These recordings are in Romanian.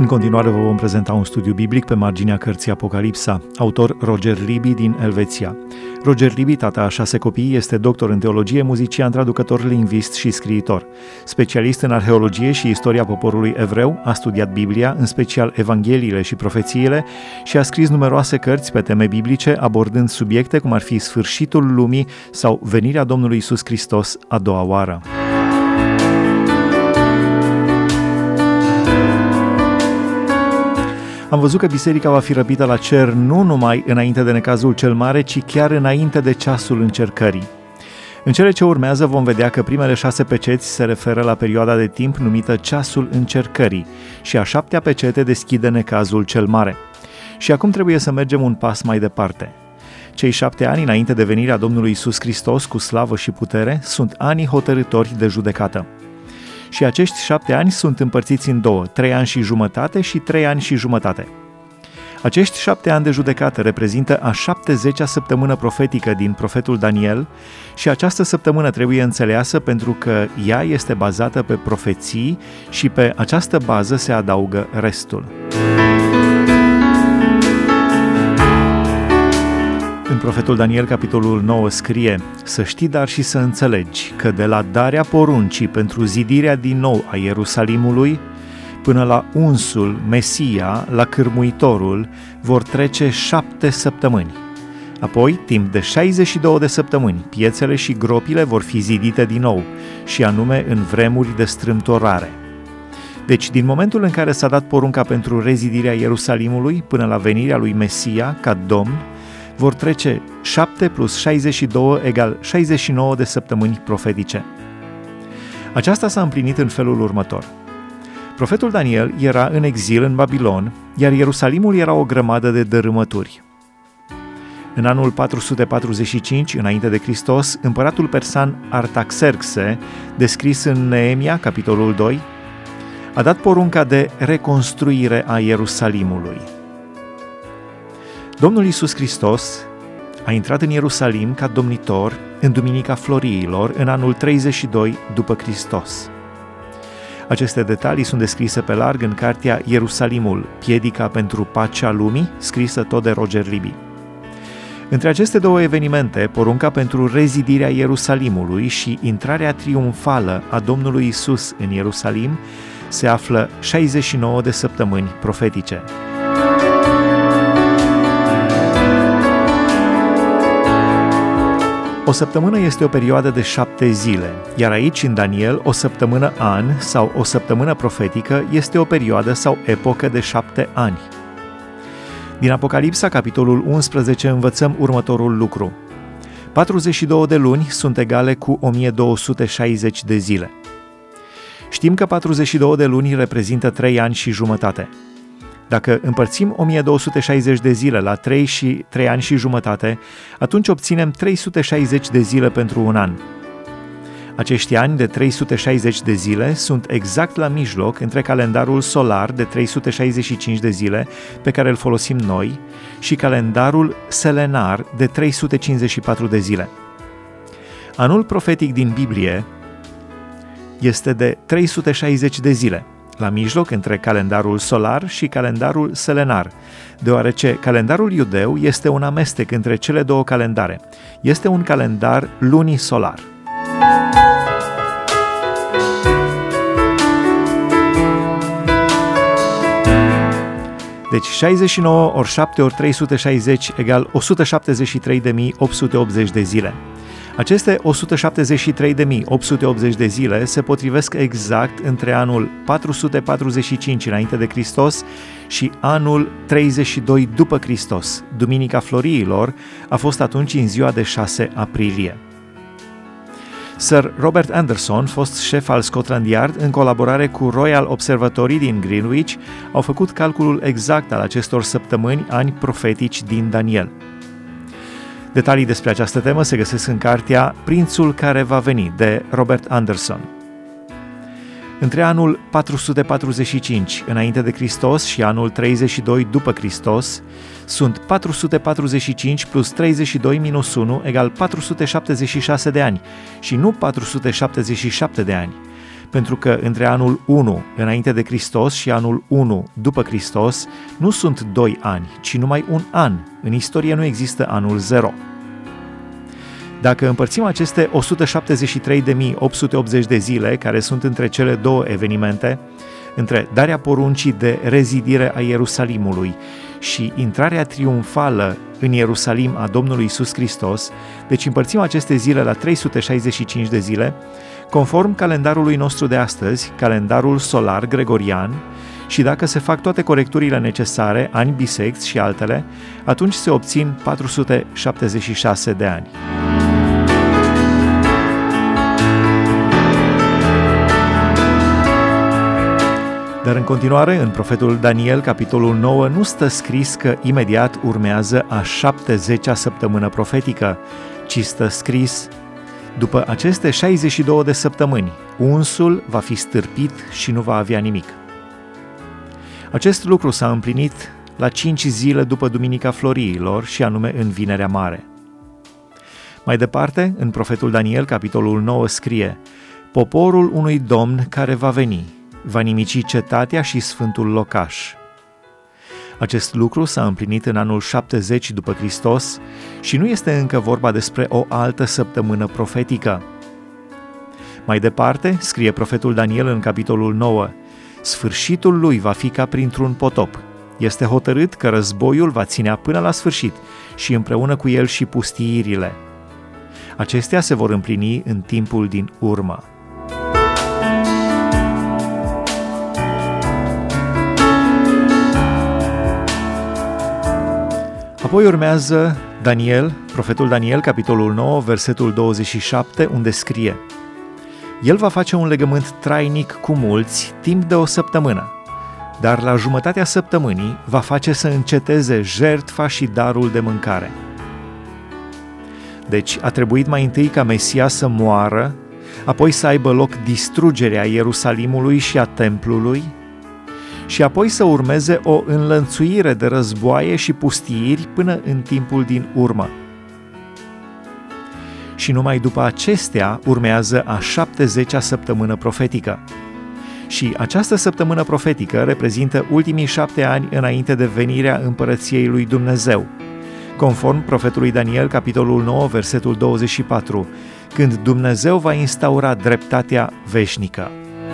continuare vă vom prezenta un studiu biblic pe marginea cărții Apocalipsa, autor Roger Libby din Elveția. Roger Libby, tata a 6 copii, este doctor în teologie, muzician, traducător, lingvist și scriitor. Specialist în arheologie și istoria poporului evreu, a studiat Biblia, în special Evangheliile și profețiile, și a scris numeroase cărți pe teme biblice, abordând subiecte cum ar fi sfârșitul lumii sau venirea Domnului Iisus Hristos a doua oară. Am văzut că biserica va fi răpită la cer nu numai înainte de necazul cel mare, ci chiar înainte de ceasul încercării. În cele ce urmează vom vedea că primele 6 peceți se referă la perioada de timp numită ceasul încercării și a 7-a pecete deschide necazul cel mare. Și acum trebuie să mergem un pas mai departe. Cei 7 ani înainte de venirea Domnului Iisus Hristos cu slavă și putere sunt anii hotărâtori de judecată. Și acești 7 ani sunt împărțiți în două, 3 ani și jumătate și 3 ani și jumătate. Acești 7 ani de judecată reprezintă a 70-a săptămână profetică din profetul Daniel și această săptămână trebuie înțeleasă pentru că ea este bazată pe profeții și pe această bază se adaugă restul. În profetul Daniel, capitolul 9, scrie: „Să știi, dar și să înțelegi că de la darea poruncii pentru zidirea din nou a Ierusalimului până la unsul, Mesia, la cârmuitorul, vor trece 7 săptămâni. Apoi, timp de 62 de săptămâni, piețele și gropile vor fi zidite din nou, și anume în vremuri de strâmtorare. Deci, din momentul în care s-a dat porunca pentru rezidirea Ierusalimului până la venirea lui Mesia ca Domn, vor trece 7 plus 62 egal 69 de săptămâni profetice. Aceasta s-a împlinit în felul următor. Profetul Daniel era în exil în Babilon, iar Ierusalimul era o grămadă de dărâmături. În anul 445, înainte de Hristos, împăratul persan Artaxerxe, descris în Neemia, capitolul 2, a dat porunca de reconstruire a Ierusalimului. Domnul Iisus Hristos a intrat în Ierusalim ca domnitor în Duminica Floriilor, în anul 32 după Hristos. Aceste detalii sunt descrise pe larg în cartea Ierusalimul, piedica pentru pacea lumii, scrisă tot de Roger Libby. Între aceste două evenimente, porunca pentru rezidirea Ierusalimului și intrarea triumfală a Domnului Iisus în Ierusalim, se află 69 de săptămâni profetice. O săptămână este o perioadă de 7 zile, iar aici, în Daniel, o săptămână an sau o săptămână profetică este o perioadă sau epocă de 7 ani. Din Apocalipsa, capitolul 11, învățăm următorul lucru. 42 de luni sunt egale cu 1260 de zile. Știm că 42 de luni reprezintă 3 ani și jumătate. Dacă împărțim 1260 de zile la 3 și 3 ani și jumătate, atunci obținem 360 de zile pentru un an. Acești ani de 360 de zile sunt exact la mijloc între calendarul solar de 365 de zile pe care îl folosim noi și calendarul selenar de 354 de zile. Anul profetic din Biblie este de 360 de zile, la mijloc între calendarul solar și calendarul selenar, deoarece calendarul iudeu este un amestec între cele două calendare. Este un calendar lunisolar. Deci 69 ori 7 ori 360 egal 173.880 de zile. Aceste 173.880 de zile se potrivesc exact între anul 445 înainte de Hristos și anul 32 după Hristos. Duminica Floriilor a fost atunci în ziua de 6 aprilie. Sir Robert Anderson, fost șef al Scotland Yard, în colaborare cu Royal Observatory din Greenwich, au făcut calculul exact al acestor săptămâni, ani profetici din Daniel. Detalii despre această temă se găsesc în cartea Prințul care va veni, de Robert Anderson. Între anul 445 înainte de Hristos și anul 32 după Hristos sunt 445 plus 32 minus 1 egal 476 de ani și nu 477 de ani, pentru că între anul 1 înainte de Hristos și anul 1 după Hristos nu sunt 2 ani, ci numai un an. În istorie nu există anul 0. Dacă împărțim aceste 173.880 de zile, care sunt între cele două evenimente, între darea poruncii de rezidire a Ierusalimului și intrarea triumfală în Ierusalim a Domnului Iisus Hristos, deci împărțim aceste zile la 365 de zile, conform calendarului nostru de astăzi, calendarul solar gregorian, și dacă se fac toate corecturile necesare, ani bisecți și altele, atunci se obțin 476 de ani. Dar în continuare, în profetul Daniel, capitolul 9, nu stă scris că imediat urmează a 70-a săptămână profetică, ci stă scris: după aceste 62 de săptămâni, unsul va fi stârpit și nu va avea nimic. Acest lucru s-a împlinit la 5 zile după Duminica Floriilor, și anume în Vinerea Mare. Mai departe, în profetul Daniel, capitolul 9, scrie: poporul unui domn care va veni va nimici cetatea și sfântul locaș. Acest lucru s-a împlinit în anul 70 după Hristos și nu este încă vorba despre o altă săptămână profetică. Mai departe, scrie profetul Daniel în capitolul 9: sfârșitul lui va fi ca printr-un potop. Este hotărât că războiul va ținea până la sfârșit și împreună cu el și pustiirile. Acestea se vor împlini în timpul din urmă. Apoi urmează Daniel, profetul Daniel, capitolul 9, versetul 27, unde scrie: el va face un legământ trainic cu mulți timp de 1 săptămână, dar la jumătatea săptămânii va face să înceteze jertfa și darul de mâncare. Deci a trebuit mai întâi ca Mesia să moară, apoi să aibă loc distrugerea Ierusalimului și a templului, și apoi să urmeze o înlănțuire de războaie și pustiiri până în timpul din urmă. Și numai după acestea urmează a 70-a săptămână profetică. Și această săptămână profetică reprezintă ultimii 7 ani înainte de venirea împărăției lui Dumnezeu, conform profetului Daniel, capitolul 9, versetul 24, când Dumnezeu va instaura dreptatea veșnică.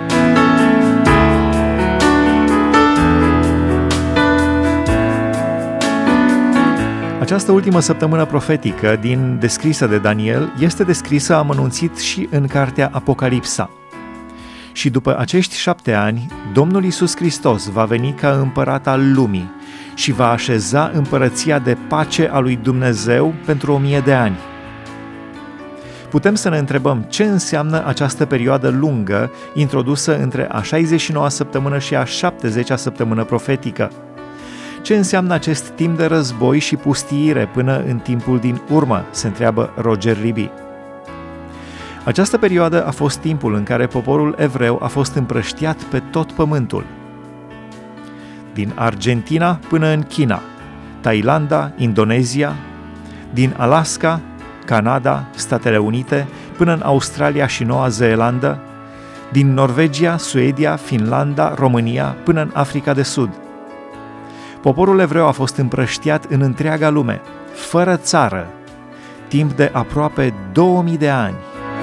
Această ultimă săptămână profetică descrisă de Daniel este descrisă amănunțit și în cartea Apocalipsa. Și după acești 7 ani, Domnul Iisus Hristos va veni ca împărat al lumii și va așeza împărăția de pace a lui Dumnezeu pentru 1000 de ani. Putem să ne întrebăm ce înseamnă această perioadă lungă introdusă între a 69-a săptămână și a 70-a săptămână profetică. Ce înseamnă acest timp de război și pustiire până în timpul din urmă, se întreabă Roger Libby. Această perioadă a fost timpul în care poporul evreu a fost împrăștiat pe tot pământul. Din Argentina până în China, Thailanda, Indonezia, din Alaska, Canada, Statele Unite, până în Australia și Noua Zeelandă, din Norvegia, Suedia, Finlanda, România, până în Africa de Sud. Poporul evreu a fost împrăștiat în întreaga lume, fără țară, timp de aproape 2000 de ani.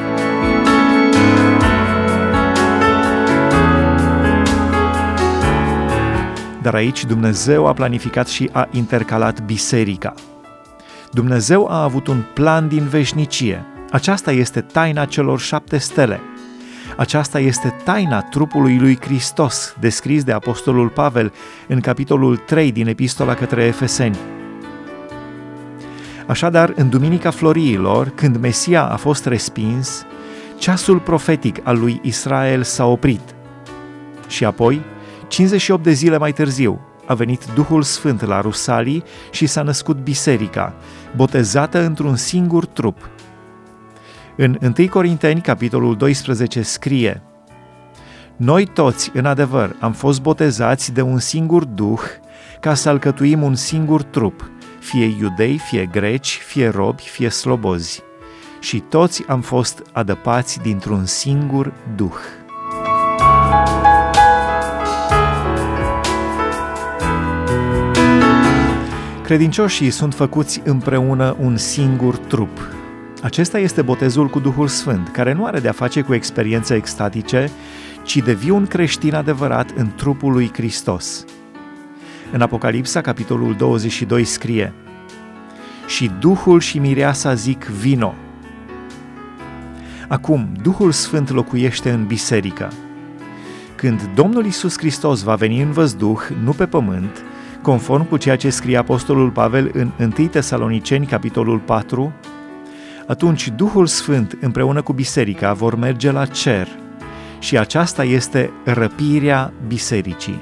Dar aici Dumnezeu a planificat și a intercalat biserica. Dumnezeu a avut un plan din veșnicie. Aceasta este taina celor 7 stele. Aceasta este taina trupului lui Hristos, descris de apostolul Pavel în capitolul 3 din Epistola către Efeseni. Așadar, în Duminica Floriilor, când Mesia a fost respins, ceasul profetic al lui Israel s-a oprit. Și apoi, 58 de zile mai târziu, a venit Duhul Sfânt la Rusalii și s-a născut biserica, botezată într-un singur trup. În 1 Corinteni, capitolul 12, scrie: noi toți, în adevăr, am fost botezați de un singur Duh ca să alcătuim un singur trup, fie iudei, fie greci, fie robi, fie slobozi. Și toți am fost adăpați dintr-un singur Duh. Credincioșii sunt făcuți împreună un singur trup. Acesta este botezul cu Duhul Sfânt, care nu are de-a face cu experiențe extatice, ci devii un creștin adevărat în trupul lui Hristos. În Apocalipsa, capitolul 22, scrie: și Duhul și mireasa zic vino. Acum, Duhul Sfânt locuiește în biserică. Când Domnul Iisus Hristos va veni în văzduh, nu pe pământ, conform cu ceea ce scrie apostolul Pavel în 1 Tesaloniceni, capitolul 4, atunci Duhul Sfânt împreună cu biserica vor merge la cer și aceasta este răpirea bisericii.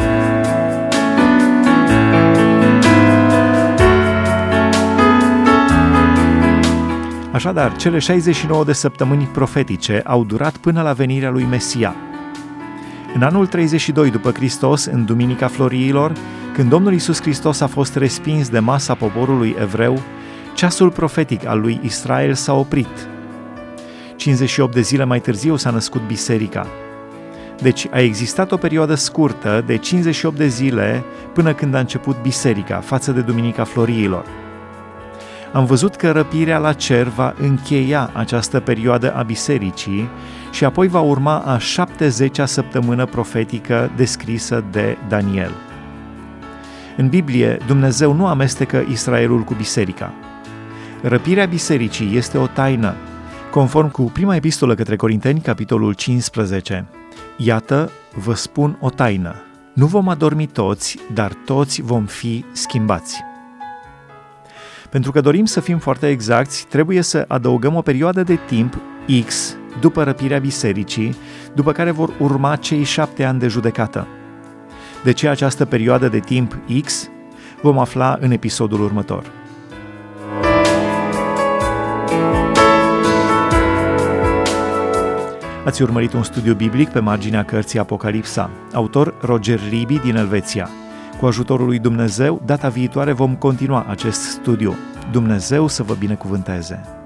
Așadar, cele 69 de săptămâni profetice au durat până la venirea lui Mesia. În anul 32 după Hristos, în Duminica Floriilor, când Domnul Iisus Hristos a fost respins de masa poporului evreu, ceasul profetic al lui Israel s-a oprit. 58 de zile mai târziu s-a născut biserica. Deci a existat o perioadă scurtă de 58 de zile până când a început biserica, față de Duminica Floriilor. Am văzut că răpirea la cer va încheia această perioadă a bisericii și apoi va urma a 70-a săptămână profetică descrisă de Daniel. În Biblie, Dumnezeu nu amestecă Israelul cu biserica. Răpirea bisericii este o taină, conform cu prima epistolă către Corinteni, capitolul 15. Iată, vă spun o taină. Nu vom adormi toți, dar toți vom fi schimbați. Pentru că dorim să fim foarte exacti, trebuie să adăugăm o perioadă de timp X după răpirea bisericii, după care vor urma cei 7 ani de judecată. De ce această perioadă de timp X? Vom afla în episodul următor. Ați urmărit un studiu biblic pe marginea cărții Apocalipsa, autor Roger Ribi din Elveția. Cu ajutorul lui Dumnezeu, data viitoare vom continua acest studiu. Dumnezeu să vă binecuvânteze!